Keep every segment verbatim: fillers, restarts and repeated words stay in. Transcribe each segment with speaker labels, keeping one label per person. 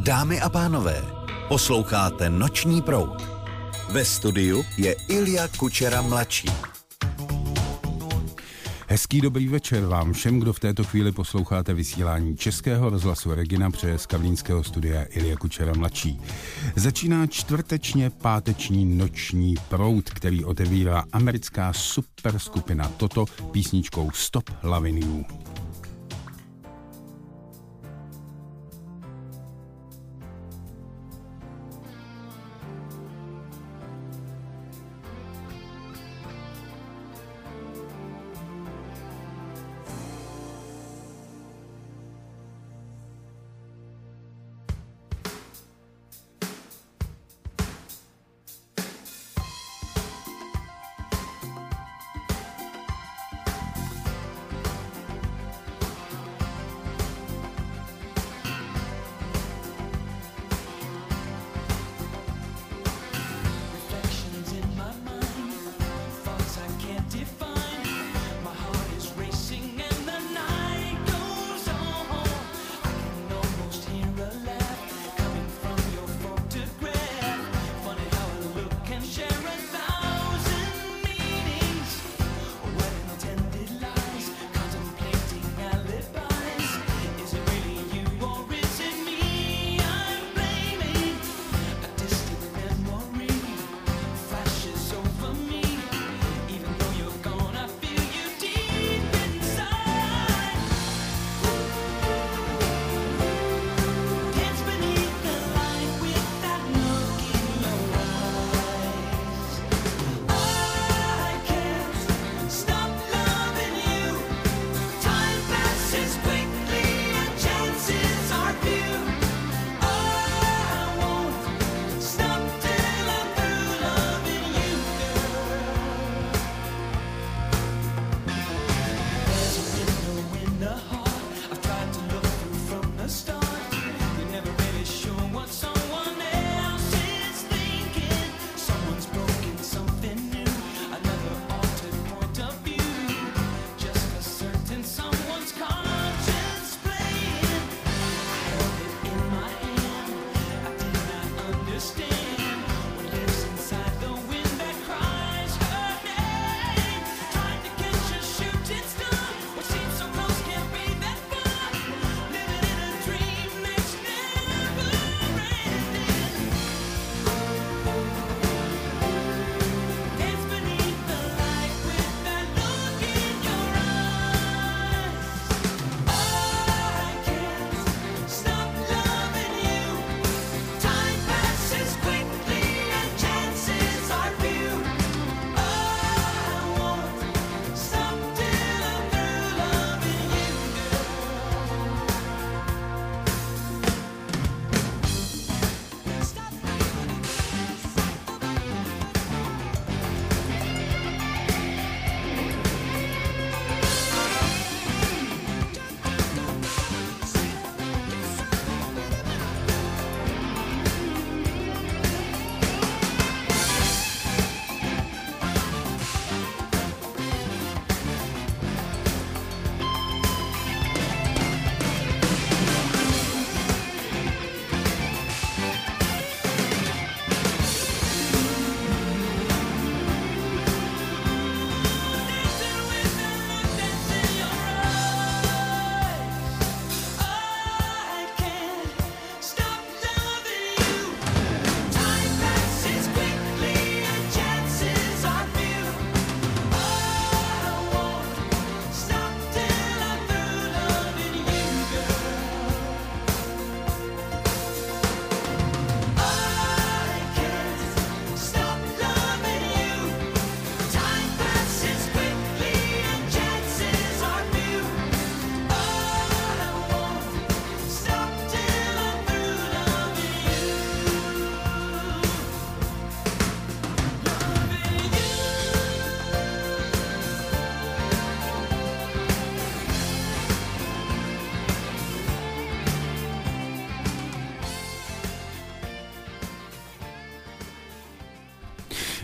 Speaker 1: Dámy a pánové, posloucháte Noční proud. Ve studiu je Ilja Kučera mladší.
Speaker 2: Hezký dobrý večer vám všem, kdo v této chvíli posloucháte vysílání Českého rozhlasu Regina, přeje z Karlínského studia Ilja Kučera mladší. Začíná čtvrtečně páteční Noční proud, který otevírá americká superskupina Toto písničkou Stop Loving You.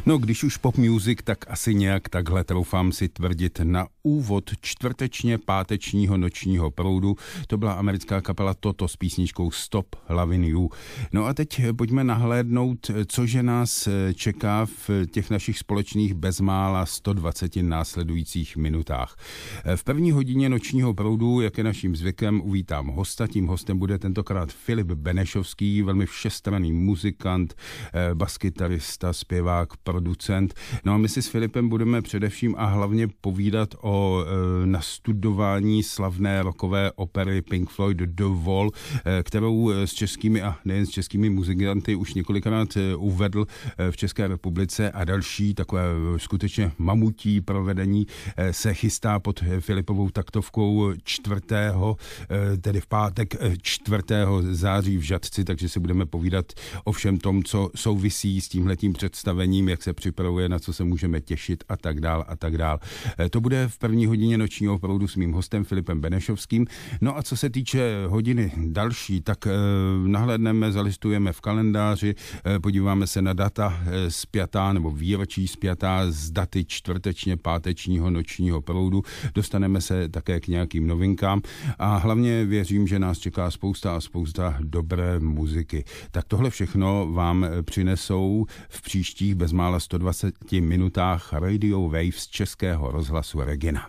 Speaker 2: No, když už pop music, tak asi nějak takhle troufám si tvrdit. Na úvod čtvrtečně pátečního nočního proudu to byla americká kapela Toto s písničkou Stop Loving You. No a teď pojďme nahlédnout, cože nás čeká v těch našich společných bezmála sto dvaceti následujících minutách. V první hodině nočního proudu, jak je naším zvykem, uvítám hosta. Tím hostem bude tentokrát Filip Benešovský, velmi všestranný muzikant, baskytarista, zpěvák, producent. No a my si s Filipem budeme především a hlavně povídat o e, nastudování slavné rockové opery Pink Floyd The Wall, e, kterou s českými a nejen s českými muzikanty už několikrát e, uvedl e, v České republice a další takové skutečně mamutí provedení e, se chystá pod Filipovou taktovkou čtvrtého, e, tedy v pátek čtvrtého září v Žatci, takže si budeme povídat o všem tom, co souvisí s tímhletím představením, jak se připravuje, na co se můžeme těšit a tak dál a tak dál. To bude v první hodině nočního proudu s mým hostem Filipem Benešovským. No a co se týče hodiny další, tak eh, nahlédneme, zalistujeme v kalendáři, eh, podíváme se na data eh, spjatá nebo výročí spjatá z daty čtvrtečně pátečního nočního proudu. Dostaneme se také k nějakým novinkám a hlavně věřím, že nás čeká spousta a spousta dobré muziky. Tak tohle všechno vám přinesou v příštích bezmála sto dvaceti minutách Radio Waves z Českého rozhlasu Regina.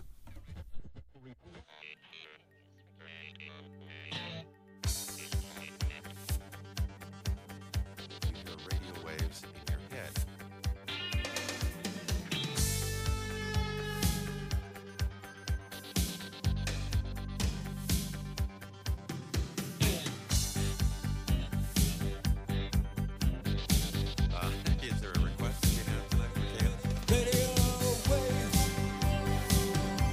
Speaker 3: Radio Waves.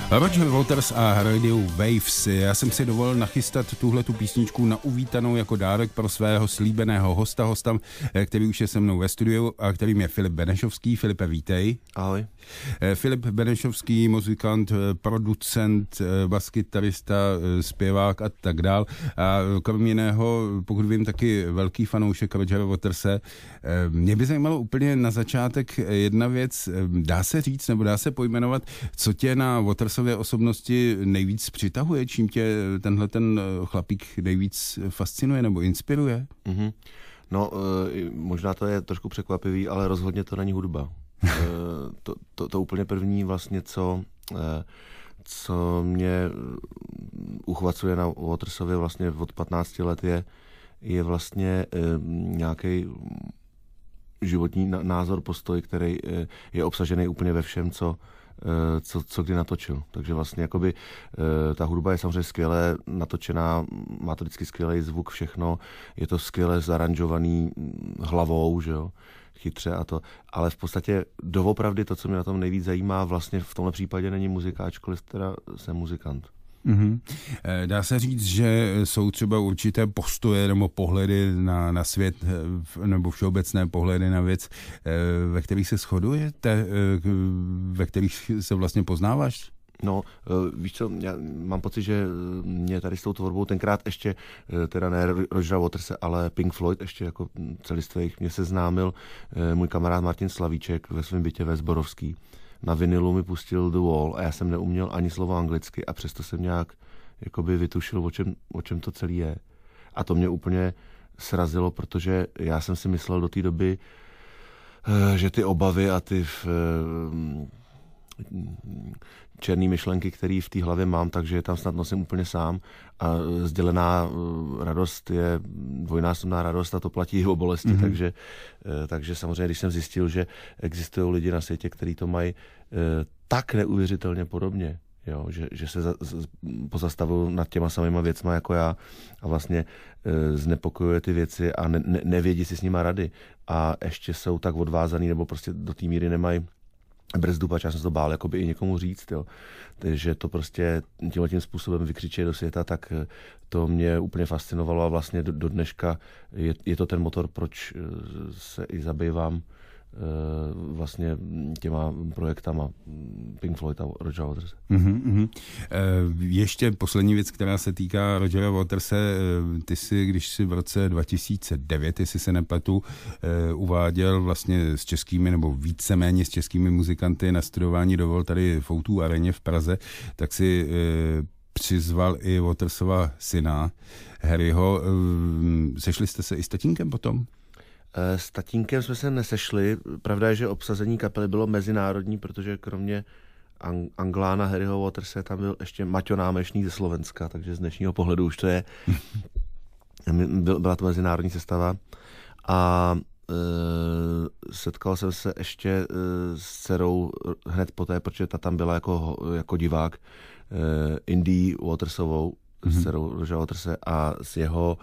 Speaker 2: Roger Waters a Radio Waves. Já jsem si dovolil nachystat tuhletu písničku na uvítanou jako dárek pro svého slíbeného hosta, hosta, který už je se mnou ve studiu a kterým je Filip Benešovský. Filipe, vítej.
Speaker 3: Ahoj.
Speaker 2: Filip Benešovský, muzikant, producent, baskytarista, zpěvák a tak dál. A kromě jiného, pokud vím, taky velký fanoušek Rogera Waterse. Mě by zajímalo úplně na začátek jedna věc. Dá se říct, nebo dá se pojmenovat, co tě na Watersově osobnosti nejvíc přitahuje? Čím tě tenhle ten chlapík nejvíc fascinuje nebo inspiruje?
Speaker 3: Mm-hmm. No, možná to je trošku překvapivý, ale rozhodně to není hudba. to, to, to úplně první vlastně, co, co mě uchvacuje na Watersově vlastně od patnácti let je, je vlastně nějaký životní názor, postoj, který je obsažený úplně ve všem, co Co, co kdy natočil. Takže vlastně jakoby ta hudba je samozřejmě skvěle natočená, má to vždycky skvělý zvuk, všechno, je to skvěle zaranžovaný hlavou, že jo, chytře a to, ale v podstatě doopravdy to, co mě na tom nejvíc zajímá, vlastně v tomhle případě není muzika, ačkoliv teda jsem muzikant.
Speaker 2: Mm-hmm. Dá se říct, že jsou třeba určité postoje nebo pohledy na, na svět nebo všeobecné pohledy na věc, ve kterých se shodujete, ve kterých se vlastně poznáváš?
Speaker 3: No, víš co, já mám pocit, že mě tady s tou tvorbou tenkrát ještě, teda ne Rogera Waterse, ale Pink Floyd ještě jako celistvých mě seznámil můj kamarád Martin Slavíček ve svém bytě ve Zborovský. Na vinilu mi pustil The Wall a já jsem neuměl ani slovo anglicky a přesto jsem nějak jakoby vytušil, o čem, o čem to celé je. A to mě úplně srazilo, protože já jsem si myslel do té doby, že ty obavy a ty černé myšlenky, které v té hlavě mám, takže tam snad nosím úplně sám a sdělená radost je dvojnásobná radost a to platí i o bolesti, mm-hmm. takže, takže samozřejmě, když jsem zjistil, že existují lidi na světě, kteří to mají tak neuvěřitelně podobně, jo, že, že se za, z, pozastavují nad těma samýma věcma jako já a vlastně znepokojuje ty věci a ne, ne, nevědí si s nima rady a ještě jsou tak odvázaný nebo prostě do té míry nemají brzdu, pač já jsem se to bál jakoby i někomu říct, jo. Takže to prostě tímhle tím způsobem vykřičí do světa, tak to mě úplně fascinovalo a vlastně do, do dneška je, je to ten motor, proč se i zabývám vlastně těma projektama Pink Floyd a Rogera Waterse.
Speaker 2: Mm-hmm, mm-hmm. Ještě poslední věc, která se týká Rogera Waterse. Ty si, když si v roce dva tisíce devět, jestli se nepletu, uváděl vlastně s českými nebo víceméně s českými muzikanty na studování dovol tady v O dva areně v Praze, tak si přizval i Watersova syna Harryho. Sešli jste se i s tatínkem potom?
Speaker 3: S tatínkem jsme se nesešli. Pravda je, že obsazení kapely bylo mezinárodní, protože kromě Ang- Anglána Harryho Waterse tam byl ještě Maťo Námešník ze Slovenska, takže z dnešního pohledu už to je. Byla to mezinárodní sestava. A e, setkal jsem se ještě e, s dcerou hned poté, protože ta tam byla jako, jako divák, e, Indie Watersovou, mm-hmm. s dcerou Rogera Waterse a s jeho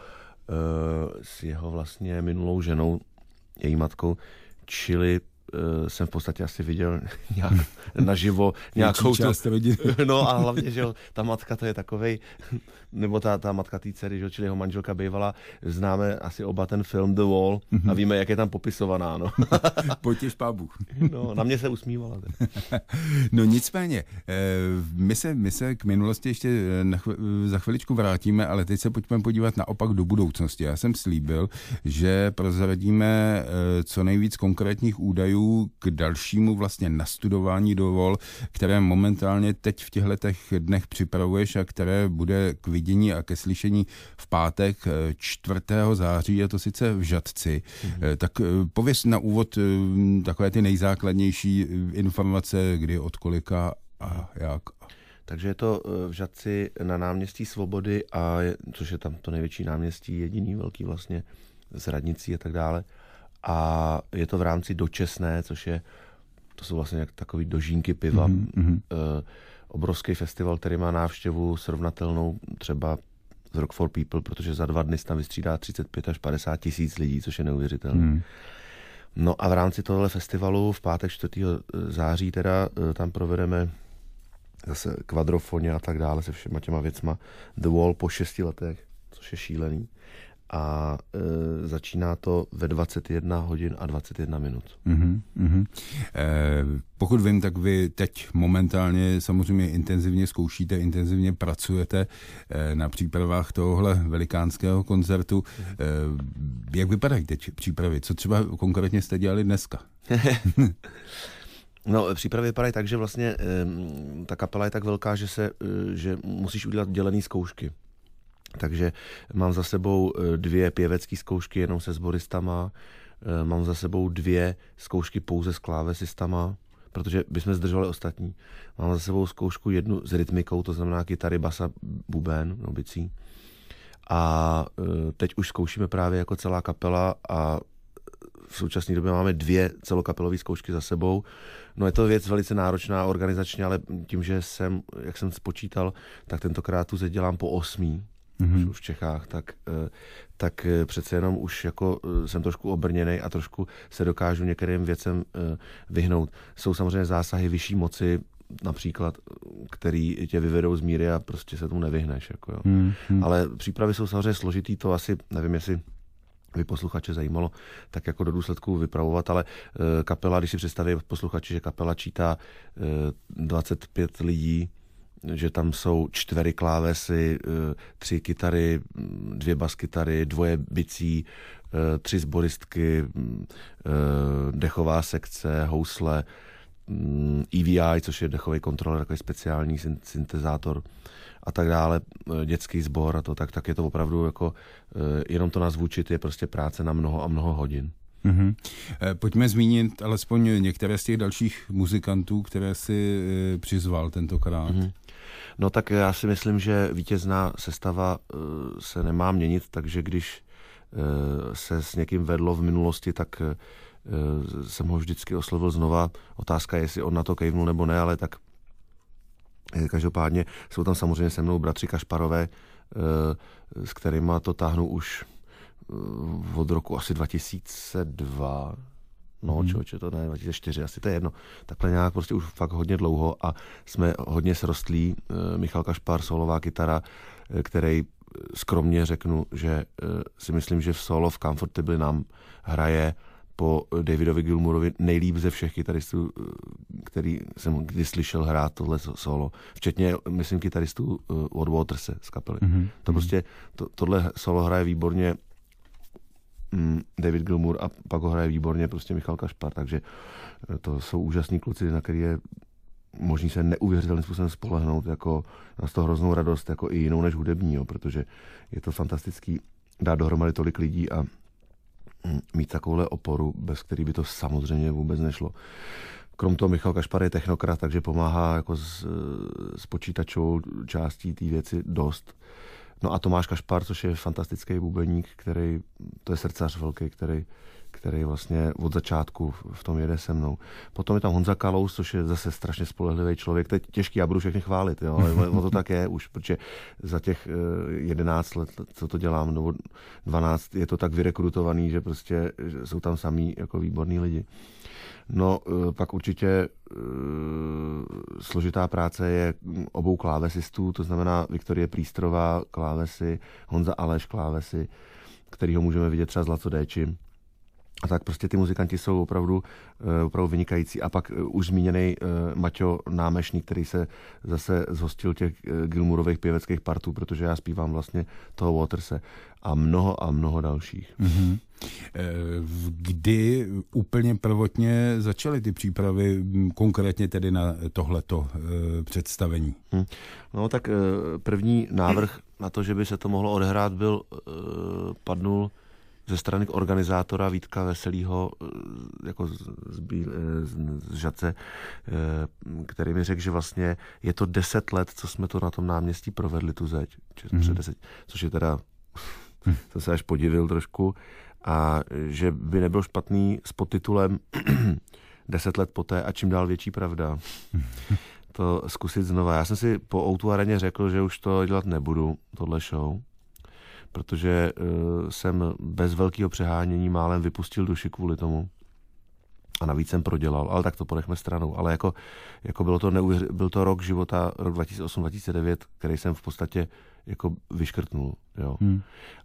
Speaker 3: s jeho vlastně minulou ženou, její matkou, čili uh, jsem v podstatě asi viděl nějak naživo nějakou tu... No a hlavně, že jo, ta matka to je takovej, nebo ta, ta matka té dcery, že jo, čili jeho manželka bývala, známe asi oba ten film The Wall a víme, jak je tam popisovaná, no.
Speaker 2: Potěž pábu.
Speaker 3: No, na mě se usmívala.
Speaker 2: No nicméně, my se, my se k minulosti ještě na chv- za chviličku vrátíme, ale teď se pojďme podívat naopak do budoucnosti. Já jsem slíbil, že prozradíme co nejvíc konkrétních údajů k dalšímu vlastně nastudování dovol, které momentálně teď v těchto dnech připravuješ a které bude k vidění a ke slyšení v pátek čtvrtého září, je to sice v Žatci. Mm-hmm. Tak pověz na úvod takové ty nejzákladnější informace, kdy, od kolika a jak.
Speaker 3: Takže je to v Žatci na náměstí Svobody, a je, což je tam to největší náměstí, jediný velký vlastně s radnicí a tak dále. A je to v rámci Dočesné, což je, to jsou vlastně takový dožínky piva. Mm-hmm. E, obrovský festival, který má návštěvu srovnatelnou třeba z Rock for People, protože za dva dny se tam vystřídá třicet pět až padesát tisíc lidí, což je neuvěřitelné. Mm. No a v rámci tohle festivalu v pátek čtvrtého září teda tam provedeme zase kvadrofoně a tak dále, se všema těma věcma. The Wall po šesti letech, což je šílený. A e, začíná to ve dvacet jedna hodin a dvacet jedna minut.
Speaker 2: Mm-hmm, mm-hmm. E, pokud vím, tak vy teď momentálně samozřejmě intenzivně zkoušíte, intenzivně pracujete e, na přípravách tohohle velikánského koncertu. E, jak vypadají teď přípravy? Co třeba konkrétně jste dělali dneska?
Speaker 3: No, přípravy vypadají tak, že vlastně e, ta kapela je tak velká, že, se, e, že musíš udělat dělený zkoušky. Takže mám za sebou dvě pěvecké zkoušky jenom se sboristama, mám za sebou dvě zkoušky pouze s klávesistama, protože bychom zdržovali ostatní. Mám za sebou zkoušku jednu s rytmikou, to znamená kytary, basa, buben, no bicí. A teď už zkoušíme právě jako celá kapela a v současné době máme dvě celokapelové zkoušky za sebou. No je to věc velice náročná organizačně, ale tím, že jsem, jak jsem spočítal, tak tentokrát tu dělám po osmý. Mm-hmm. v Čechách, tak, tak přece jenom už jako jsem trošku obrněnej a trošku se dokážu některým věcem vyhnout. Jsou samozřejmě zásahy vyšší moci, například, který tě vyvedou z míry a prostě se tomu nevyhneš. Jako jo. Mm-hmm. Ale přípravy jsou samozřejmě složitý, to asi, nevím, jestli by posluchače zajímalo, tak jako do důsledku vypravovat, ale kapela, když si představí posluchači, že kapela čítá dvacet pět lidí, že tam jsou čtyři klávesy, tři kytary, dvě baskytary, dvoje bicí, tři sboristky, dechová sekce, housle, E V I, což je dechový kontroler, takový speciální syntezátor a tak dále, dětský sbor a to, tak, tak je to opravdu jako, jenom to nazvučit je prostě práce na mnoho a mnoho hodin.
Speaker 2: Mm-hmm. Pojďme zmínit alespoň některé z těch dalších muzikantů, které si přizval tentokrát. Mm-hmm.
Speaker 3: No tak já si myslím, že vítězná sestava se nemá měnit, takže když se s někým vedlo v minulosti, tak jsem ho vždycky oslovil znova. Otázka je, jestli on na to kejvnul nebo ne, ale tak každopádně jsou tam samozřejmě se mnou bratři Kašparové, s kterými to táhnu už od roku asi dva tisíce dva. No, hmm. člověče, to ne, dva tisíce čtyři, asi to je jedno. Takhle nějak prostě už fakt hodně dlouho a jsme hodně srostlí. Michal Kašpar, solová kytara, který skromně řeknu, že si myslím, že v solo v Comfortably nám hraje po Davidovi Gilmourovi nejlíp ze všech kytaristů, který jsem kdy slyšel hrát tohle solo. Včetně, myslím, kytaristů od Waterse z kapely. Hmm. To prostě, to, tohle solo hraje výborně David Gilmour a pak ho hraje výborně prostě Michal Kašpar, takže to jsou úžasní kluci, na který je možný se neuvěřitelným způsobem spolehnout, jako na to hroznou radost, jako i jinou než hudební, jo, protože je to fantastický dát dohromady tolik lidí a mít takovouhle oporu, bez který by to samozřejmě vůbec nešlo. Krom toho Michal Kašpar je technokrat, takže pomáhá jako s, s počítačovou částí té věci dost. No a Tomáš Kašpar, což je fantastický bubeník, který, to je srdcař velký, který, který vlastně od začátku v tom jede se mnou. Potom je tam Honza Kalous, což je zase strašně spolehlivý člověk. Teď těžký, já budu všechny chválit, jo, ale ono to tak je už, protože za těch jedenáct let, co to dělám, nebo dvanáct, je to tak vyrekrutovaný, že prostě že jsou tam samý jako výborní lidi. No, pak určitě složitá práce je obou klávesistů, to znamená Viktorie Prístrová klávesy, Honza Aleš klávesy, kterýho můžeme vidět třeba z Laco Déči. A tak prostě ty muzikanti jsou opravdu, opravdu vynikající. A pak už zmíněný Maťo Námešník, který se zase zhostil těch Gilmourových pěveckých partů, protože já zpívám vlastně toho Waterse a mnoho a mnoho dalších. Mm-hmm.
Speaker 2: Kdy úplně prvotně začaly ty přípravy, konkrétně tedy na tohleto představení? Hmm.
Speaker 3: No tak první návrh na to, že by se to mohlo odehrát, byl, padnul ze strany organizátora Vítka Veselýho jako z, z, z Žadce, který mi řekl, že vlastně je to deset let, co jsme to na tom náměstí provedli, tu zeď, mm-hmm. deset, což je teda, to se až podivil trošku, a že by nebyl špatný s podtitulem deset let poté a čím dál větší pravda. To zkusit znova. Já jsem si po ó dvě areně řekl, že už to dělat nebudu, tohle show, protože uh, jsem bez velkého přehánění málem vypustil duši kvůli tomu. a navíc jsem prodělal, ale tak to ponechme stranou. Ale jako, jako bylo to neuvěř... byl to rok života, rok dva tisíce osm dva tisíce devět, který jsem v podstatě jako vyškrtnul. Jo. Hmm.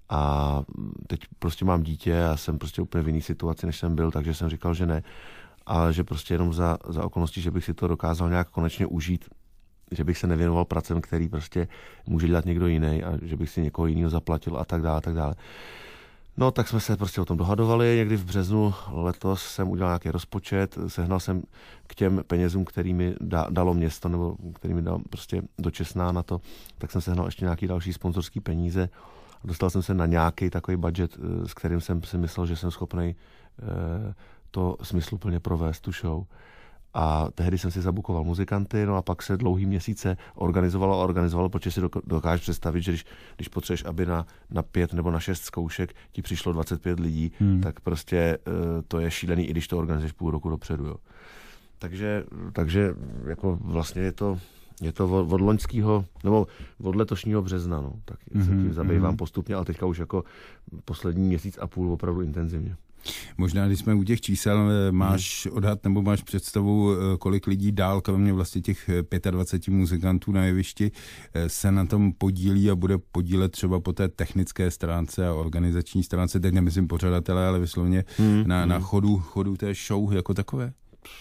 Speaker 3: A teď prostě mám dítě a jsem prostě úplně v jiný situaci, než jsem byl, takže jsem říkal, že ne. Ale že prostě jenom za, za okolností, že bych si to dokázal nějak konečně užít, že bych se nevěnoval pracem, který prostě může dělat někdo jiný a že bych si někoho jiného zaplatil a tak dále, a tak dále. No, tak jsme se prostě o tom dohadovali. Někdy v březnu letos jsem udělal nějaký rozpočet, sehnal jsem k těm penězům, který mi da, dalo město, nebo který mi dal prostě dočesná na to, tak jsem sehnal ještě nějaký další sponzorský peníze. Dostal jsem se na nějaký takový budget, s kterým jsem si myslel, že jsem schopný eh, to smysluplně provést, tu show. A tehdy jsem si zabukoval muzikanty, no a pak se dlouhý měsíce organizovalo a organizovalo, protože si dokážeš představit, že když, když potřebuješ, aby na, na pět nebo na šest zkoušek ti přišlo dvacet pět lidí, hmm. tak prostě uh, to je šílený, i když to organizuješ půl roku dopředu. Jo. Takže, takže jako vlastně je to, je to od, od loňského, nebo od letošního března, no, tak mm-hmm, se tím zabývám mm-hmm. postupně, ale teďka už jako poslední měsíc a půl opravdu intenzivně.
Speaker 2: Možná, když jsme u těch čísel, máš odhad nebo máš představu, kolik lidí dál, kromě vlastně těch dvacet pět muzikantů na jevišti, se na tom podílí a bude podílet třeba po té technické stránce a organizační stránce, teď nemyslím pořadatele, ale vyslovně hmm, na, hmm. na chodu, chodu té show jako takové?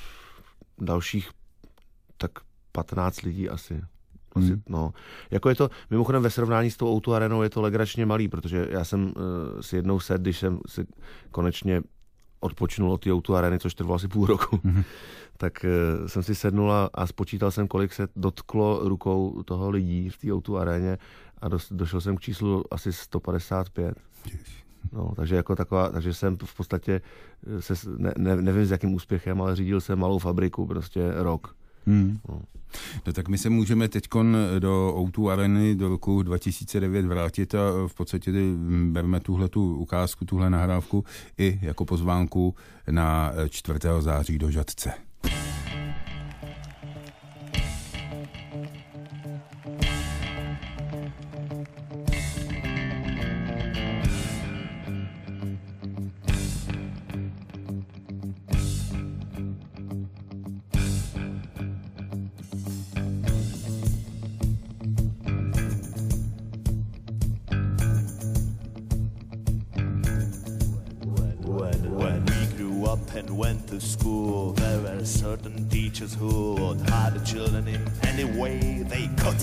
Speaker 3: Dalších tak patnáct lidí asi. Asi, hmm. no. Jako je to, mimochodem ve srovnání s tou O dva arenou je to legračně malý, protože já jsem uh, si jednou set, když jsem si konečně odpočnul od té O dva areny, což trvalo asi půl roku, hmm. tak uh, jsem si sednul a, a spočítal jsem, kolik se dotklo rukou toho lidí v té O dva aréně a do, došel jsem k číslu asi sto padesát pět. No, takže jako taková, takže jsem v podstatě se, ne, ne, nevím s jakým úspěchem, ale řídil jsem malou fabriku prostě rok. Hmm. No.
Speaker 2: No tak my se můžeme teďkon do O dva areny do roku dva tisíce devět vrátit a v podstatě bereme tuhletu ukázku, tuhle nahrávku i jako pozvánku na čtvrtého září do Žatce.
Speaker 4: And went to school, there were certain teachers who would hide the children in any way they could.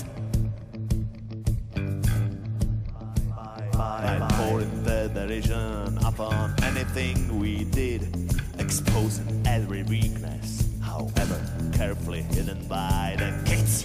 Speaker 4: By pouring their derision upon anything we did, exposing every weakness, however carefully hidden by the kids.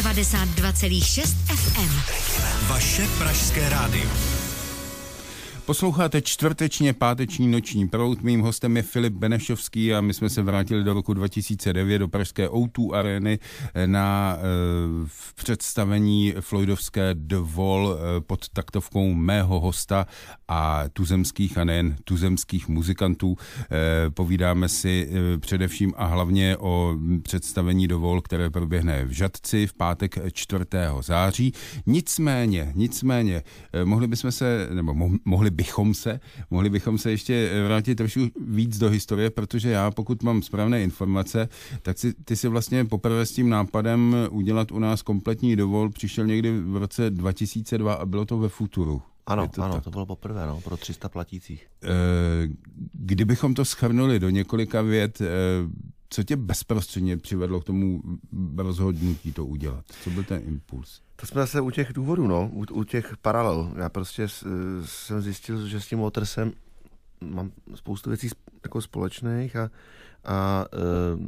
Speaker 5: devadesát dva celá šest ef em.
Speaker 1: Vaše pražské rádio.
Speaker 2: Posloucháte čtvrtečně páteční noční proud. Mým hostem je Filip Benešovský a my jsme se vrátili do roku dva tisíce devět do pražské ó dva arény na e, v představení floydovské The Wall e, pod taktovkou mého hosta a tuzemských a nejen tuzemských muzikantů. E, povídáme si e, především a hlavně o představení The Wall, které proběhne v Žatci v pátek čtvrtého září. Nicméně, nicméně, e, mohli bychom se, nebo mo, mohli bychom se, mohli bychom se ještě vrátit trošku víc do historie, protože já, pokud mám správné informace, tak si, ty si vlastně poprvé s tím nápadem udělat u nás kompletní The Wall přišel někdy v roce dva tisíce dva a bylo to ve Futuru.
Speaker 3: Ano,
Speaker 2: to
Speaker 3: ano,
Speaker 2: tak?
Speaker 3: to bylo poprvé, no, pro tři sta platících.
Speaker 2: Kdybychom to shrnuli do několika vět, co tě bezprostředně přivedlo k tomu rozhodnutí to udělat? Co byl ten impuls?
Speaker 3: To jsme zase u těch důvodů, no, u, u těch paralel. Já prostě s, jsem zjistil, že s tím Watersem mám spoustu věcí jako společných a, a e,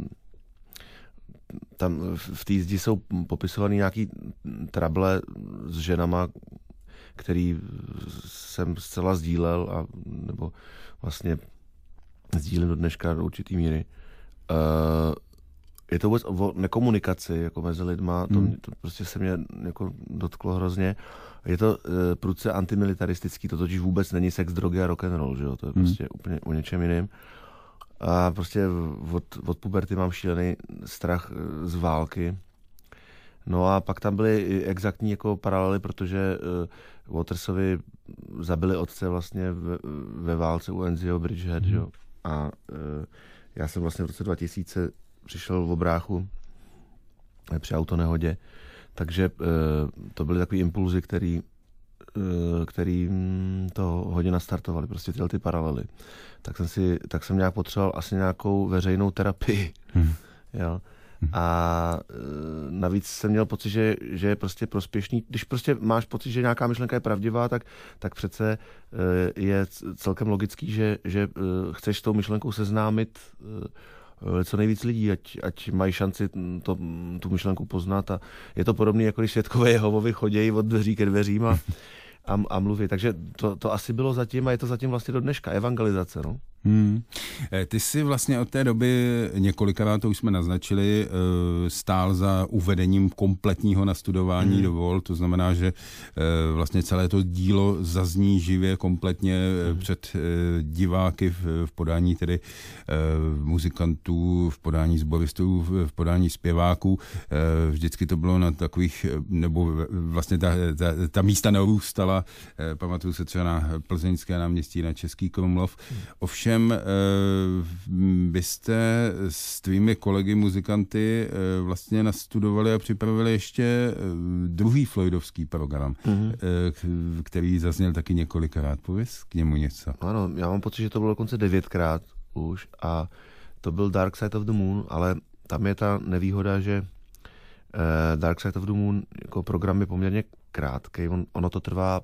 Speaker 3: tam v té zdi jsou popisovaný nějaký trable s ženama, který jsem zcela sdílel a nebo vlastně sdílím do dneška do určitý míry. E, Je to vůbec o nekomunikaci jako mezi lidma, to, hmm. to prostě se mě jako dotklo hrozně. Je to e, prudce antimilitaristický, to totiž vůbec není sex, drogy a rock'n'roll, že jo? To je hmm. prostě úplně o něčem jiném. A prostě od, od puberty mám šílený strach z války. No a pak tam byly exaktní jako paralely, protože e, Watersovi zabili otce vlastně ve, ve válce u Enzio Bridgehead, hmm. že jo? A e, já jsem vlastně v roce dva tisíce přišel v bráchu při autonehodě, takže e, to byly takový impulzy, který, e, který to hodně nastartovali, prostě tyhle ty paralely. Tak jsem si, tak jsem nějak potřeboval asi nějakou veřejnou terapii. Hmm. Jo. A e, navíc jsem měl pocit, že, že je prostě prospěšný. Když prostě máš pocit, že nějaká myšlenka je pravdivá, tak, tak přece e, je celkem logický, že, že e, chceš s tou myšlenkou seznámit e, co nejvíc lidí, ať, ať mají šanci to, tu myšlenku poznat. A je to podobné, jako když svědkové Jehovovi chodějí od dveří ke dveřím a, a, a mluví. Takže to, to asi bylo zatím a je to zatím vlastně do dneška. Evangelizace, no.
Speaker 2: Hmm. Ty jsi vlastně od té doby několikrát, to už jsme naznačili, stál za uvedením kompletního nastudování hmm. The Wall, to znamená, že vlastně celé to dílo zazní živě kompletně hmm. před diváky v podání tedy muzikantů, v podání sboristů, v podání zpěváků. Vždycky to bylo na takových, nebo vlastně ta, ta, ta místa narůstala, pamatuju se třeba na Plzeňské náměstí, na Český Krumlov. Ovšem vy jste s tvými kolegy muzikanty vlastně nastudovali a připravili ještě druhý floydovský program, mm-hmm. který zazněl taky několikrát. Pověz k němu něco.
Speaker 3: Ano, já mám pocit, že to bylo dokonce devětkrát už a to byl Dark Side of the Moon, ale tam je ta nevýhoda, že Dark Side of the Moon jako program je poměrně krátký. On, ono to trvá,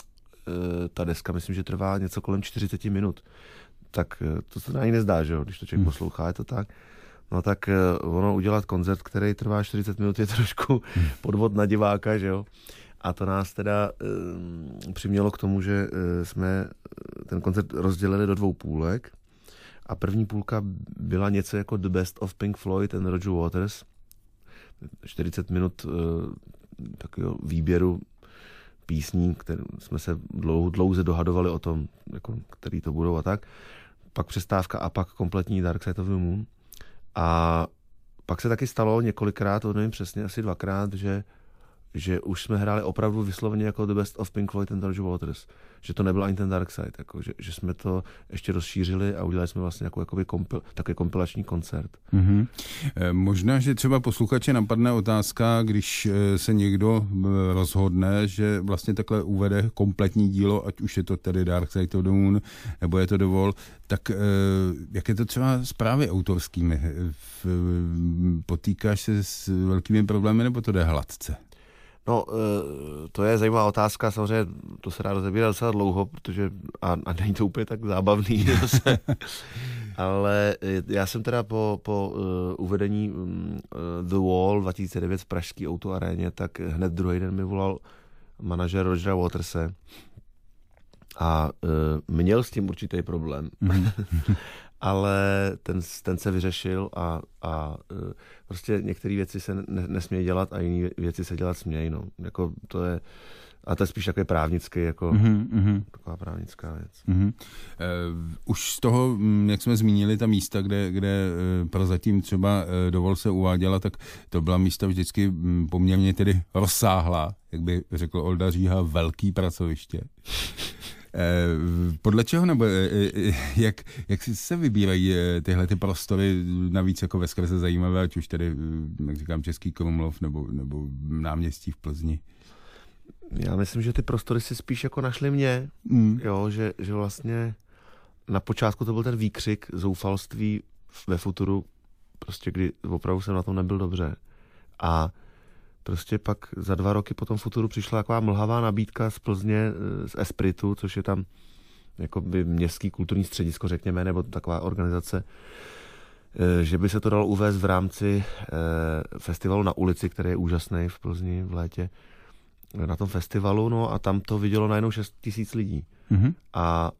Speaker 3: ta deska myslím, že trvá něco kolem čtyřicet minut. Tak to se na ní nezdá, že jo, když to člověk hmm. poslouchá, je to tak. No tak ono udělat koncert, který trvá čtyřicet minut, je trošku hmm. podvod na diváka, že jo. A to nás teda e, přimělo k tomu, že e, jsme ten koncert rozdělili do dvou půlek a první půlka byla něco jako The Best of Pink Floyd and Roger Waters. čtyřicet minut e, takového výběru písní, které jsme se dlouho, dlouze dohadovali o tom, jako, který to budou a tak. Pak přestávka a pak kompletní Dark Side of the Moon. A pak se taky stalo několikrát, to nevím přesně, asi dvakrát, že, že už jsme hráli opravdu vysloveně jako The Best of Pink Floyd and Roger Waters. Že to nebyl ani ten Dark Side, jako, že, že jsme to ještě rozšířili a udělali jsme vlastně jako, kompil, takový kompilační koncert.
Speaker 2: Mm-hmm. E, možná, že třeba posluchače napadne otázka, když se někdo rozhodne, že vlastně takhle uvede kompletní dílo, ať už je to tedy Dark Side of the Moon, nebo je to The Wall, tak e, jak je to třeba s právy autorskými? V, potýkáš se s velkými problémy, nebo to jde hladce?
Speaker 3: No, to je zajímavá otázka, samozřejmě to se dá rozebírat docela dlouho, protože a, a není to úplně tak zábavný zase. Ale já jsem teda po, po uh, uvedení um, The Wall dva tisíce devět v pražské O dva aréně, tak hned druhý den mi volal manažer Rogera Waterse a uh, měl s tím určitý problém. Mm-hmm. Ale ten, ten se vyřešil a, a uh, prostě některé věci se ne, nesmějí dělat a jiné věci se dělat smějí. No. Jako to je, a to je spíš takový právnický, jako mm-hmm. taková právnická věc.
Speaker 2: Mm-hmm. Uh, už z toho, jak jsme zmínili, ta místa, kde, kde uh, prozatím třeba uh, Dovol se uváděla, tak to byla místa vždycky um, poměrně tedy rozsáhlá, jak by řekl Olda Říha, velký pracoviště. Uh, podle čeho, nebo uh, jak, jak se vybírají uh, tyhle ty prostory navíc jako veskrze zajímavé, ať už tedy, uh, jak říkám, Český Krumlov nebo, nebo náměstí v Plzni?
Speaker 3: Já myslím, že ty prostory si spíš jako našli mě, mm. jo, že, že vlastně na počátku to byl ten výkřik zoufalství ve Futuru, prostě kdy opravdu jsem na tom nebyl dobře. A prostě pak za dva roky po tom Futuru přišla taková mlhavá nabídka z Plzně, z Espritu, což je tam jakoby městský kulturní středisko, řekněme, nebo taková organizace, že by se to dalo uvést v rámci festivalu Na ulici, který je úžasný v Plzni v létě, na tom festivalu, no a tam to vidělo najednou šest tisíc lidí. Mm-hmm. A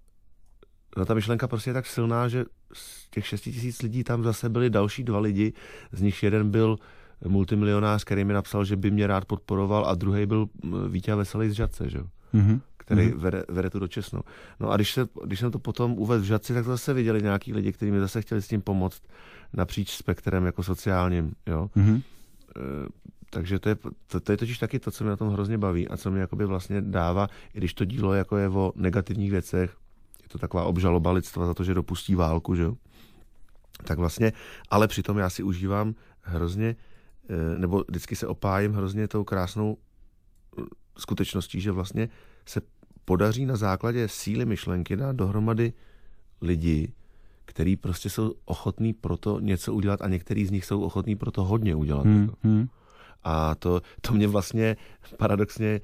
Speaker 3: no, ta myšlenka prostě je tak silná, že z těch šest tisíc lidí tam zase byli další dva lidi, z nich jeden byl multimilionář, který mi napsal, že by mě rád podporoval, a druhý byl Víťa Veselý z Žadce, že? Mm-hmm. který mm-hmm. vede, vede tu dočasnou. No a když, se, když jsem to potom uvedl v Žadci, tak to zase viděli nějaký lidi, kteří mi zase chtěli s tím pomoct napříč spektrem jako sociálním, jo. Mm-hmm. E, takže to je, to, to je totiž taky to, co mě na tom hrozně baví a co mě jakoby vlastně dává, i když to dílo jako je o negativních věcech, je to taková obžaloba lidstva za to, že dopustí válku, že jo. Tak vlastně, ale přitom já si užívám hrozně, nebo vždycky se opájím hrozně tou krásnou skutečností, že vlastně se podaří na základě síly myšlenky dát dohromady lidi, který prostě jsou ochotní pro to něco udělat a některý z nich jsou ochotní pro to hodně udělat. Hmm, hmm. A to, to mě vlastně paradoxně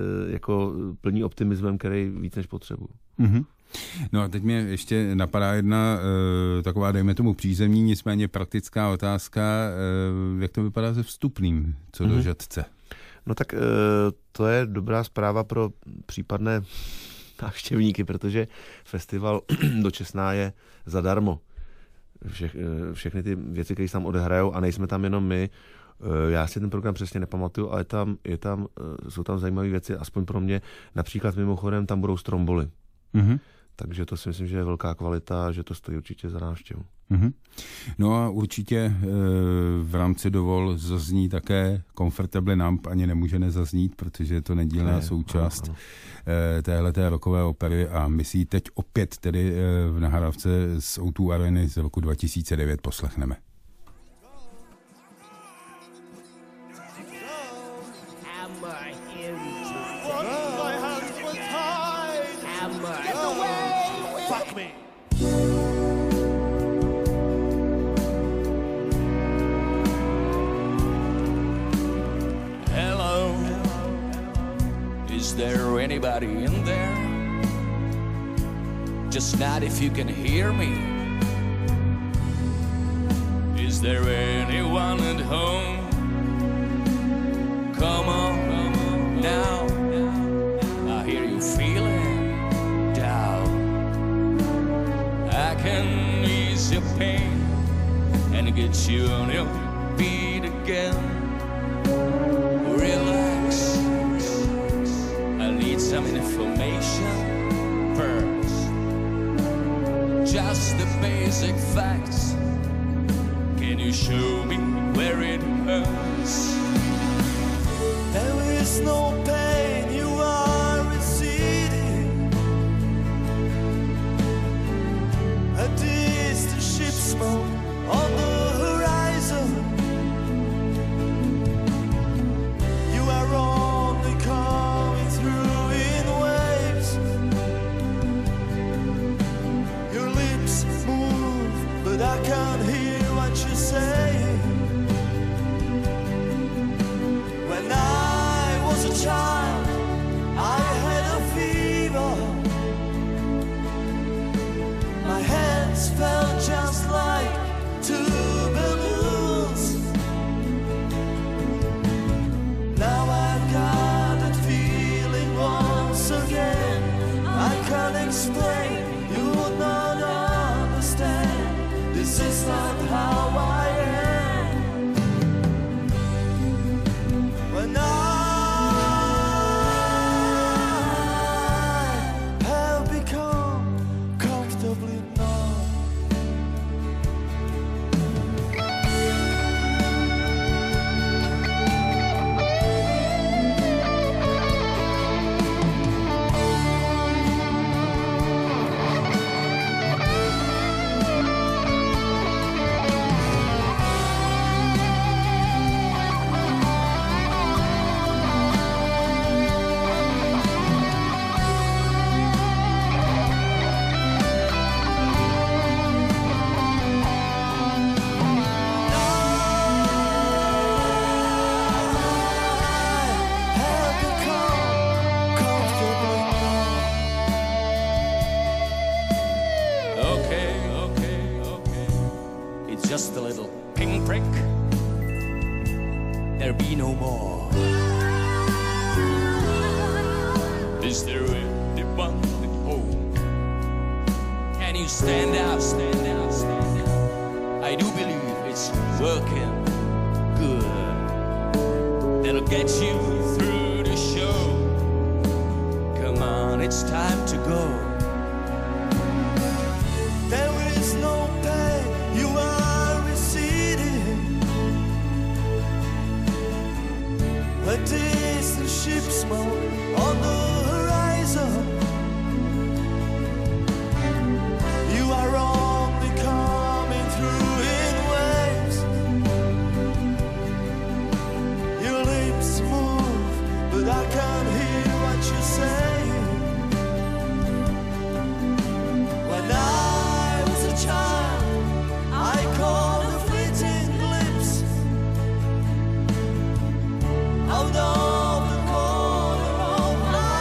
Speaker 3: jako plní optimismem, který víc než potřebuji. Hmm.
Speaker 2: No a teď mě ještě napadá jedna uh, taková, dejme tomu, přízemní, nicméně praktická otázka, uh, jak to vypadá se vstupným, co mm-hmm. do Žadce?
Speaker 3: No tak uh, to je dobrá zpráva pro případné návštěvníky, protože festival Dočesná je zadarmo. Vše, uh, všechny ty věci, které se tam odehrajou, a nejsme tam jenom my, uh, já si ten program přesně nepamatuju, ale tam, je tam, uh, jsou tam zajímavé věci, aspoň pro mě, například mimochodem tam budou stromboly. Mm-hmm. Takže to si myslím, že je velká kvalita, že to stojí určitě za návštěvu.
Speaker 2: Mm-hmm. No a určitě e, v rámci Dovol zazní také Comfortable Numb, ani nemůže nezaznít, protože je to nedílná ne, součást ano, ano. E, téhleté rockové opery a my si ji teď opět tedy e, v nahrávce z O dva Areny z roku dva tisíce devět poslechneme.
Speaker 6: Is there anybody in there? Just not if you can hear me. Is there anyone at home? Come on, come on now. I hear you feeling down. I can ease your pain and get you on your feet again. Relax. Need some information first. Just the basic facts. Can you show me where it hurts?
Speaker 4: There is no pain, you are receding. A distant ship smoke on the horizon. You are only coming through in waves. Your lips move, but I can't hear what you're saying. When I was a child, explain, you would not understand. This is not how I am. When I have become comfortably numb.
Speaker 6: Okay, okay, okay. It's just a little pinprick. There be no more. Is there anyone at home? Can you stand out, stand out, stand out? I do believe it's working good. That'll get you through the show. Come on, it's time to go.
Speaker 4: There is no pain, you are receding. A distant ship smoke on the horizon. You are only coming through in waves. Your lips move, but I can't hear what you're saying. When I was a child, I caught a fleeting glimpse out of the corner of my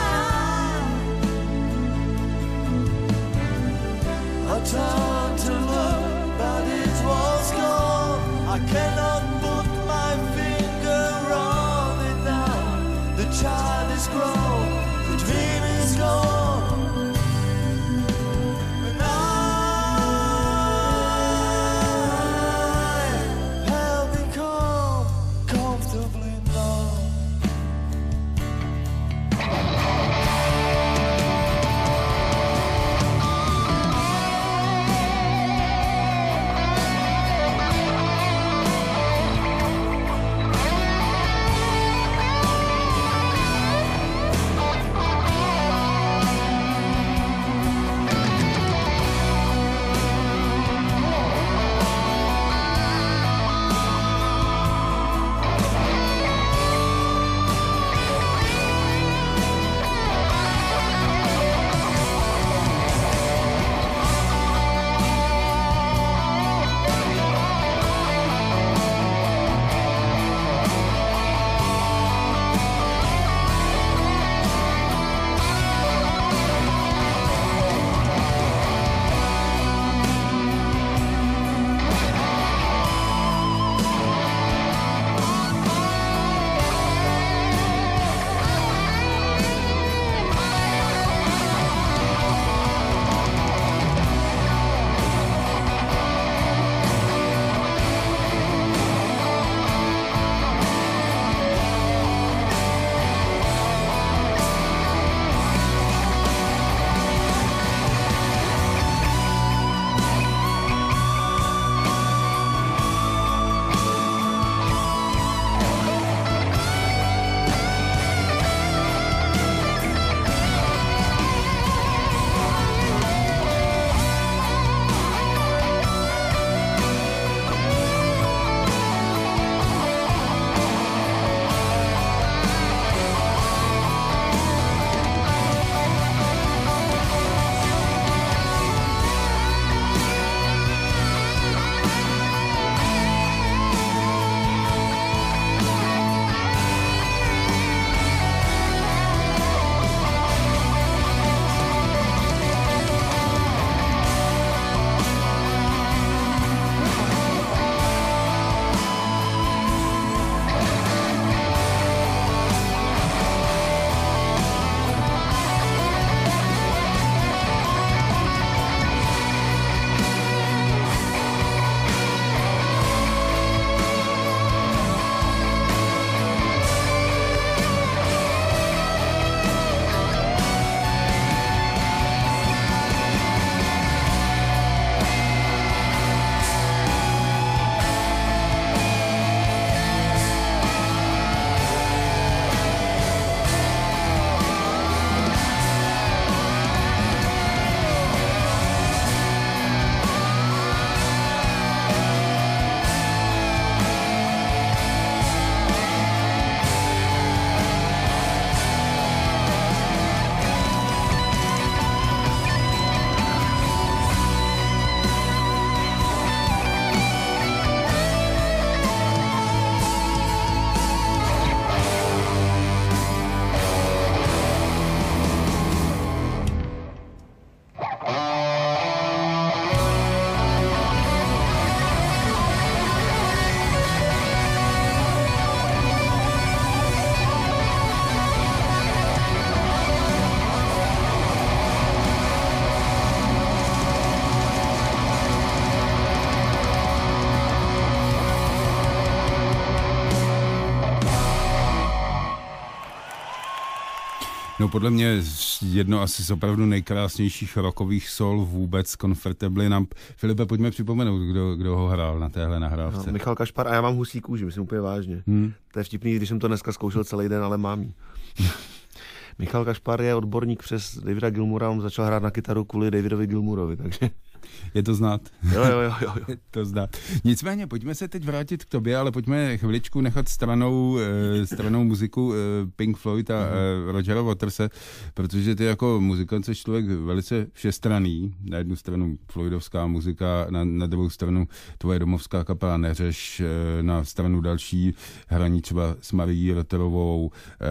Speaker 2: No podle mě jedno asi z opravdu nejkrásnějších rockových sol vůbec, Comfortably Numb. Filipe, pojďme připomenout, kdo, kdo ho hrál na téhle nahrávce.
Speaker 3: No, Michal Kašpar a já mám husí kůži, myslím úplně vážně. Hmm. To je vtipný, když jsem to dneska zkoušel celý den, ale mám jí. Michal Kašpar je odborník přes Davida Gilmoura, on začal hrát na kytaru kvůli Davidovi Gilmourovi, takže...
Speaker 2: Je to znát.
Speaker 3: Jo, jo, jo, jo.
Speaker 2: Je to znát. Nicméně, pojďme se teď vrátit k tobě, ale pojďme chviličku nechat stranou, eh, stranou muziku eh, Pink Floyd a eh, Rogera Waterse, protože ty jako muzikant jsi člověk velice všestranný. Na jednu stranu Floydovská muzika, na, na druhou stranu tvoje domovská kapela Neřeš, eh, na stranu další hraní třeba s Marií Rotterovou,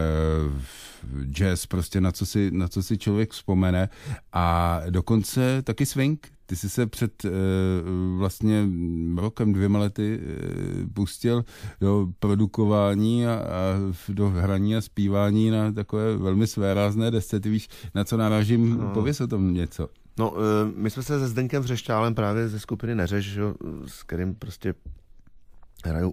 Speaker 2: eh, jazz, prostě na co si, na co si člověk vzpomene. A dokonce taky swing. Ty jsi se před e, vlastně rokem, dvěma lety e, pustil do produkování a, a do hraní a zpívání na takové velmi svérázné desce. Ty víš, na co narážím? No. Pověz o tom něco.
Speaker 3: No, e, my jsme se se Zdeňkem Vřešťálem právě ze skupiny Neřeš, že, s kterým prostě hraju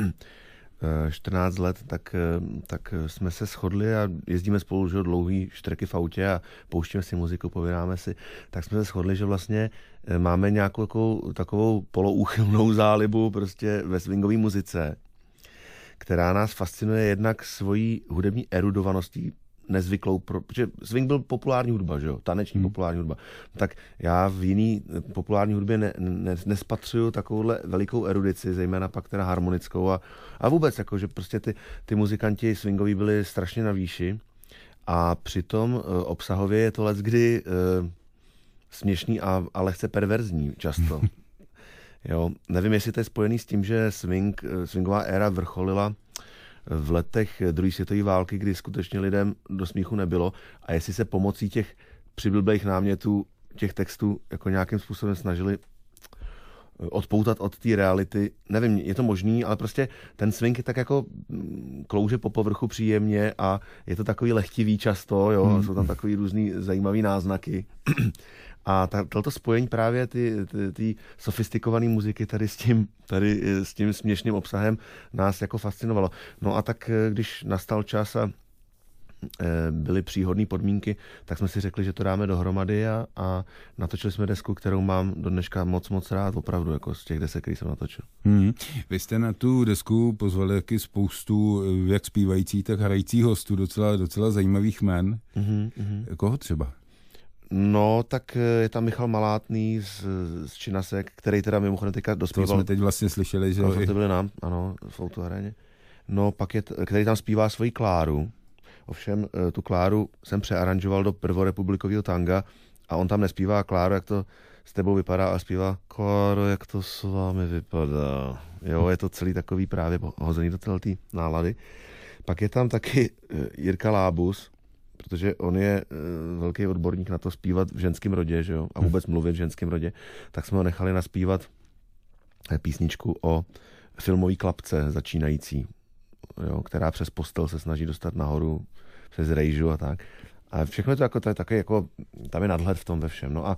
Speaker 3: čtrnáct let, tak, tak jsme se shodli a jezdíme spolu, že dlouhý štreky v autě a pouštíme si muziku, povídáme si, tak jsme se shodli, že vlastně máme nějakou takovou, takovou poloúchylnou zálibu prostě ve swingové muzice, která nás fascinuje jednak svojí hudební erudovaností, nezvyklou, protože swing byl populární hudba, že jo, taneční hmm. populární hudba. Tak já v jiný populární hudbě ne, ne, nespatřuju takovouhle velikou erudici, zejména pak teda harmonickou a, a vůbec, jako, že prostě ty, ty muzikanti swingoví byli strašně na výši a přitom uh, obsahově je to leckdy uh, směšný a, a lehce perverzní často. Jo, nevím, jestli to je spojený s tím, že swing, swingová éra vrcholila v letech druhé světové války, kdy skutečně lidem do smíchu nebylo a jestli se pomocí těch přiblblých námětů, těch textů jako nějakým způsobem snažili odpoutat od té reality. Nevím, je to možný, ale prostě ten swing je tak jako klouže po povrchu příjemně a je to takový lehtivý často, jo, hmm. jsou tam takový různý zajímavý náznaky. A toto spojení právě ty, ty, ty sofistikované muziky tady s tím, tady s tím směšným obsahem nás jako fascinovalo. No a tak, když nastal čas a byly příhodné podmínky, tak jsme si řekli, že to dáme dohromady a, a natočili jsme desku, kterou mám do dneška moc, moc rád, opravdu, jako z těch desek, který jsem natočil. Hmm.
Speaker 2: Vy jste na tu desku pozvali taky spoustu jak zpívající, tak hrajících hostů, docela, docela zajímavých jmen. Mm-hmm, mm-hmm. Koho třeba?
Speaker 3: No, tak je tam Michal Malátný z, z Činasek, který teda mimochodem teďka dospíval.
Speaker 2: To jsme teď vlastně slyšeli, že...
Speaker 3: Ano, to byli nám, ano, v autoaréně. No, pak je, který tam zpívá svoji Kláru. Ovšem, tu Kláru jsem přearanžoval do prvorepublikového tanga a on tam nespívá Kláru, jak to s tebou vypadá, a zpívá Kláro, jak to s vámi vypadá. Jo, je to celý takový právě hozený do této nálady. Pak je tam taky Jirka Lábus, protože on je uh, velký odborník na to zpívat v ženském rodě, že jo, a vůbec mluvit v ženském rodě, tak jsme ho nechali naspívat písničku o filmové klapce začínající, jo, která přes postel se snaží dostat nahoru, přes rejžu a tak. A všechno je to jako, to je taky jako, tam je nadhled v tom ve všem. No a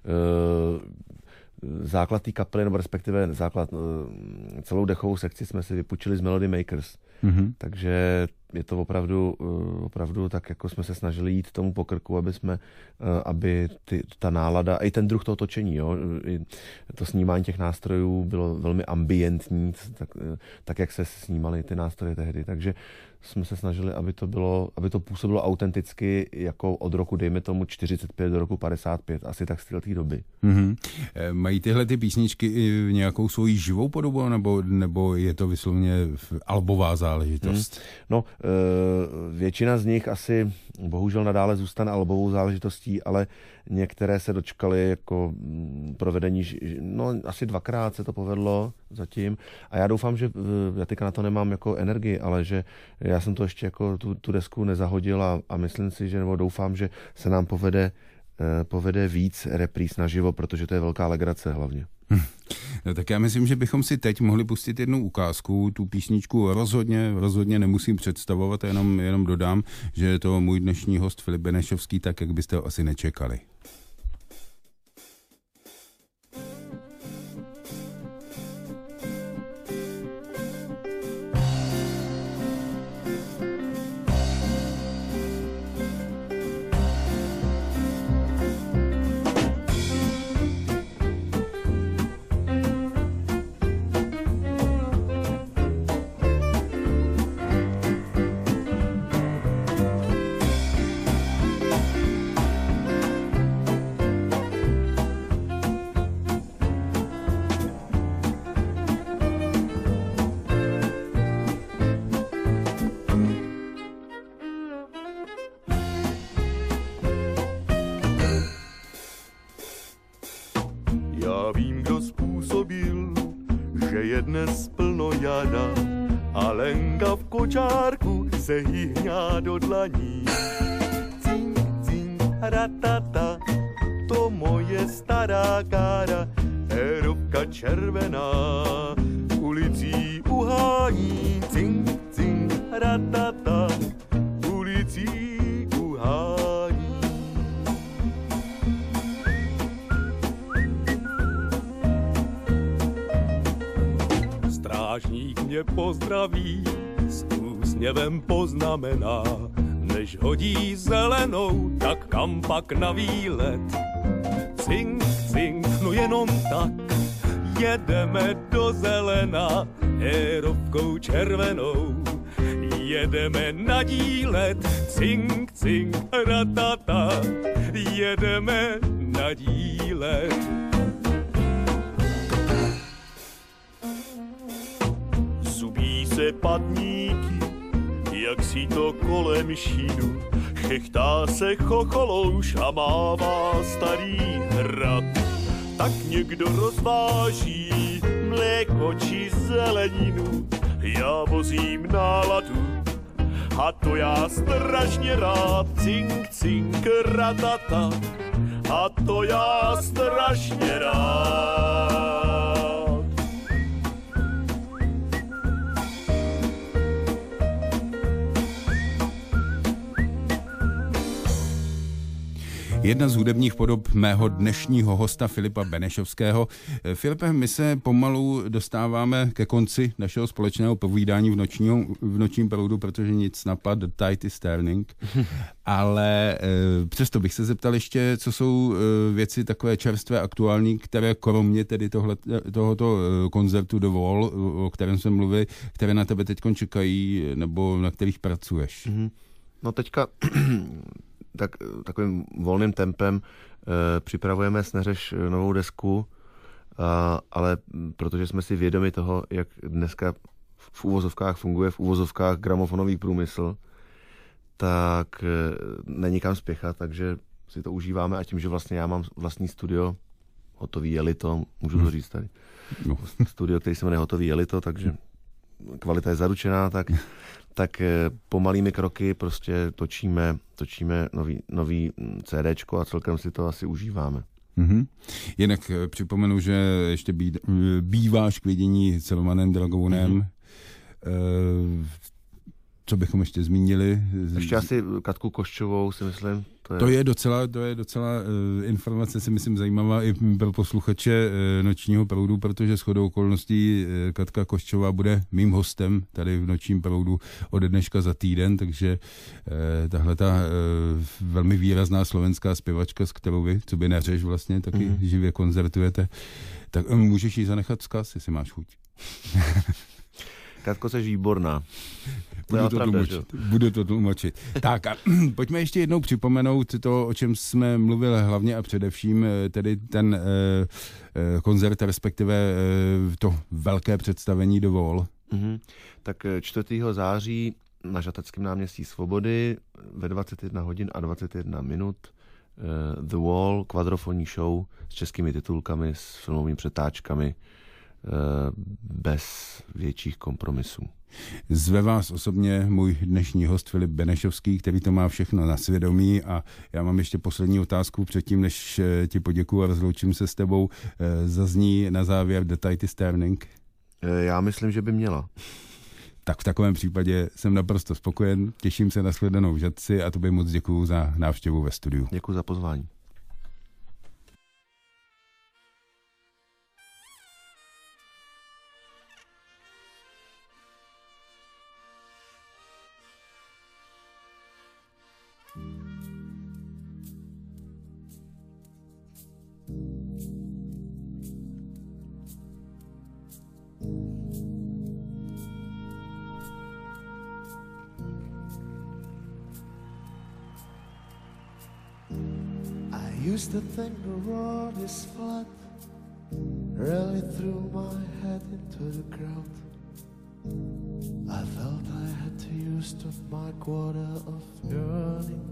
Speaker 3: uh, základ té kapely, nebo respektive základ, uh, celou dechovou sekci jsme si vypůjčili z Melody Makers. Mm-hmm. Takže je to opravdu, opravdu tak, jako jsme se snažili jít tomu po krku, aby jsme, aby ty, ta nálada, a i ten druh toho točení, jo, to snímání těch nástrojů bylo velmi ambientní, tak, tak jak se snímaly ty nástroje tehdy. Takže jsme se snažili, aby to bylo, aby to působilo autenticky, jako od roku, dejme tomu, čtyřicet pět do roku padesát pět, asi tak z té doby.
Speaker 2: Mm-hmm. Mají tyhle ty písničky i nějakou svoji živou podobu, nebo, nebo je to vyslovně albová záležitost? Mm.
Speaker 3: No, většina z nich asi bohužel nadále zůstane albovou záležitostí, ale některé se dočkaly jako provedení, no asi dvakrát se to povedlo zatím a já doufám, že já teďka na to nemám jako energii, ale že já jsem to ještě jako tu, tu desku nezahodil a, a myslím si, že nebo doufám, že se nám povede, eh, povede víc repríz naživo, protože to je velká legrace hlavně.
Speaker 2: Hm. No tak já myslím, že bychom si teď mohli pustit jednu ukázku. Tu písničku rozhodně, rozhodně nemusím představovat, jenom, jenom dodám, že je to můj dnešní host Filip Benešovský, tak jak byste ho asi nečekali.
Speaker 4: je dnes plno jada a Lenka v kočárku se jí hňá do dlaní. Cink, cink, ratata, to moje stará kára, érovka červená, ulicí uhání. Cink, cink, ratata, ulicí uhání. Strážník mě pozdraví, s úsměvem poznamená, než hodí zelenou, tak kam pak na výlet. Cink, cink, no jenom tak, jedeme do zelena, érovkou červenou, jedeme na dílet. Cink, cink, ratata, jedeme na dílet. Zubí se padníky, jak si to kolem šínu, chechtá se chocholouš a mává starý hrad. Tak někdo rozváží mléko či zeleninu, já vozím náladu a to já strašně rád. Cink, cink, ratata, a to já strašně rád.
Speaker 2: Jedna z hudebních podob mého dnešního hosta Filipa Benešovského. Filipe, my se pomalu dostáváme ke konci našeho společného povídání v, nočního, v nočním proudu, protože nic napad, the tide is turning. Ale e, přesto bych se zeptal ještě, co jsou e, věci takové čerstvé, aktuální, které kromě tedy tohle, tohoto e, koncertu The Wall, o kterém jsme mluvili, které na tebe teď čekají, nebo na kterých pracuješ?
Speaker 3: Mm-hmm. No teďka... tak takovým volným tempem e, připravujeme Sneřeš novou desku, a, ale protože jsme si vědomi toho, jak dneska v uvozovkách funguje v uvozovkách gramofonový průmysl, tak e, není kam spěchat, takže si to užíváme a tím, že vlastně já mám vlastní studio, hotový Jelito, můžu to říct tady, no. Studio, který se jmenuje Hotový Jelito, takže kvalita je zaručená, tak tak pomalými kroky prostě točíme, točíme nový, nový CDčko a celkem si to asi užíváme.
Speaker 2: Mm-hmm. Jinak připomenu, že ještě bí, býváš k vidění s Romanem Dragounem. Mm-hmm. E, co bychom ještě zmínili?
Speaker 3: Ještě asi Katku Koščovou, si myslím.
Speaker 2: To je, to je docela, to je docela uh, informace, si myslím, zajímavá i pro posluchače uh, Nočního proudu, protože shodou okolností uh, Katka Koščová bude mým hostem tady v Nočním proudu ode dneška za týden, takže uh, tahle ta uh, velmi výrazná slovenská zpěvačka, s kterou vy, co by neřeš vlastně, taky mm-hmm. živě koncertujete, tak um, můžeš jí zanechat vzkaz, jestli máš chuť.
Speaker 3: Katko, jsi výborná.
Speaker 2: Budu to, pravda, tlumočit. Budu to tlumočit. Tak a pojďme ještě jednou připomenout to, o čem jsme mluvili hlavně a především, tedy ten eh, koncert, respektive eh, to velké představení The Wall.
Speaker 3: Mm-hmm. Tak čtvrtého září na Žateckém náměstí Svobody ve dvacet jedna hodin a dvacet jedna minut eh, The Wall, kvadrofonní show s českými titulkami, s filmovými přetáčkami, bez větších kompromisů.
Speaker 2: Zve vás osobně můj dnešní host Filip Benešovský, který to má všechno na svědomí a já mám ještě poslední otázku předtím, než ti poděkuju a rozloučím se s tebou. Zazní na závěr The Tide is Turning?
Speaker 3: Já myslím, že by měla.
Speaker 2: Tak v takovém případě jsem naprosto spokojen, těším se na shledanou v Žatci a tobě moc děkuju za návštěvu ve studiu.
Speaker 3: Děkuju za pozvání.
Speaker 7: Used to think the world is flat, really threw my head into the crowd. I felt I had to use to my quota of yearning.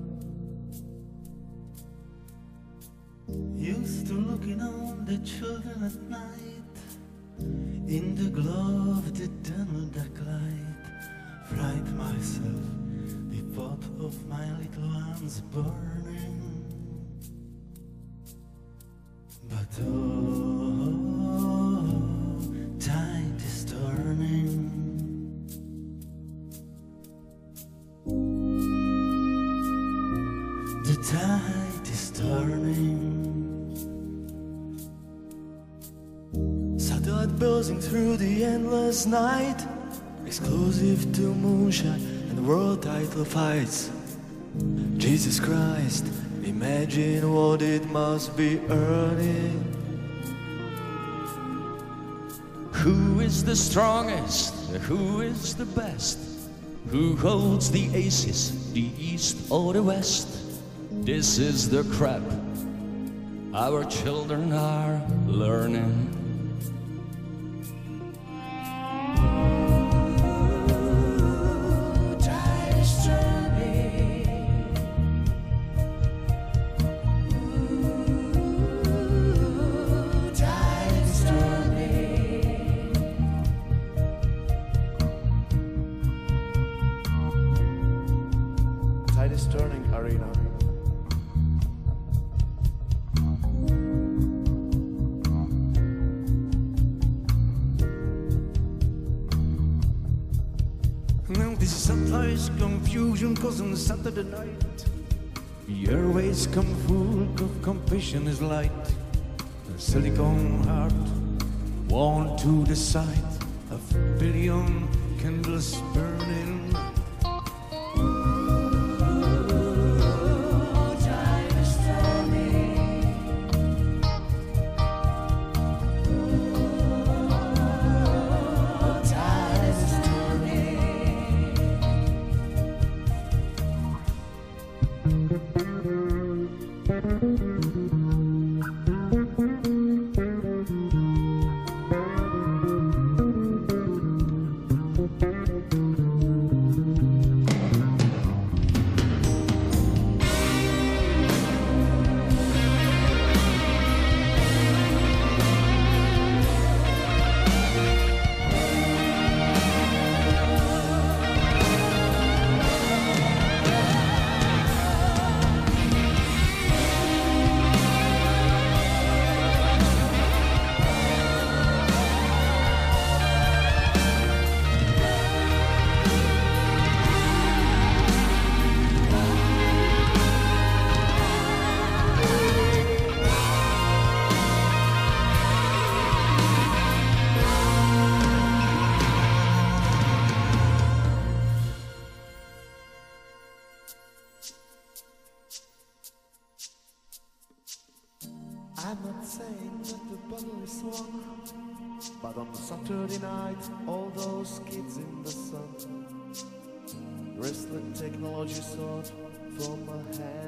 Speaker 8: Used to looking on the children at night,
Speaker 7: In the glow of the tunnel dark light, fright myself, the thought of my little ones burning. But oh, tide is turning. The tide is turning. Satellite buzzing through the endless night, exclusive to moonshine and world title fights. Jesus Christ, imagine what it must be earning.
Speaker 6: Who is the strongest? Who is the best? Who holds the aces, the east or the west? This is the crap our children are learning.
Speaker 7: Tide is turning, Arena.
Speaker 8: Now this satellite's confusion causing Saturday night. The airways come full of compassion is light. The silicon heart worn to the sight of billion candles burning.
Speaker 7: I'm not saying that the battle is won, but on Saturday night, all those kids in the sun, wrestling technology sought from my hand.